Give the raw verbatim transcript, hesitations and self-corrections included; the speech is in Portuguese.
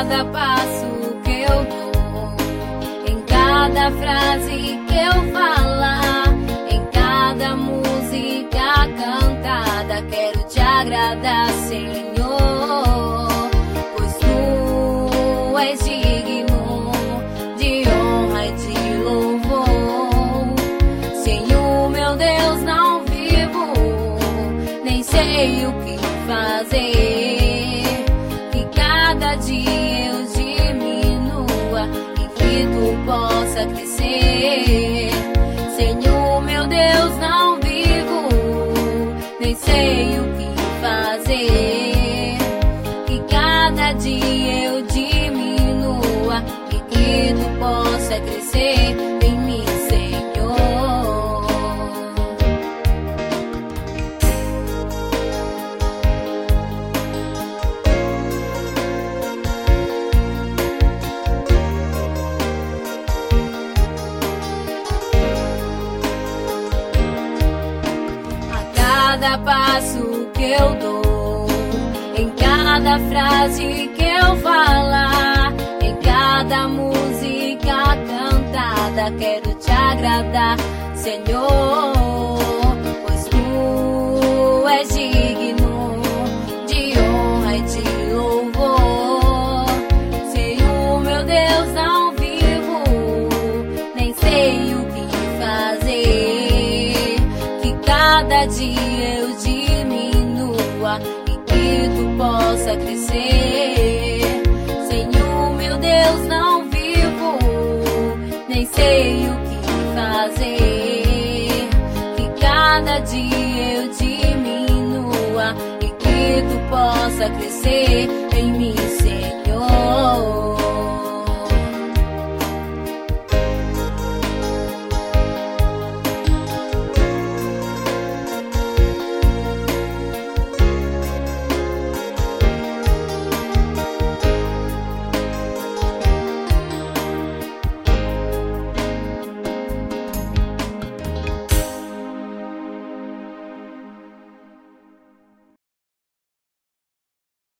cada passo que eu dou, em cada frase que eu falar, em cada música cantada, quero te agradar, Senhor, pois tu és digno de honra e de louvor. Sem o meu Deus não vivo, nem sei o que fazer, que cada dia eu diminua e que tu possa crescer. Sem o meu Deus não vivo, nem sei o que fazer, que cada dia eu diminua e que tu possa crescer em mim, Senhor. Cada passo que eu dou, em cada frase que eu falar, em cada música cantada, quero te agradar, Senhor, pois tu és digno de honra e de louvor. Sem o meu Deus não vivo, nem sei o que fazer, que cada dia eu diminua e que tu possa crescer. Sem o meu Deus não vivo, nem sei o que fazer, que cada dia eu diminua e que tu possa crescer em mim.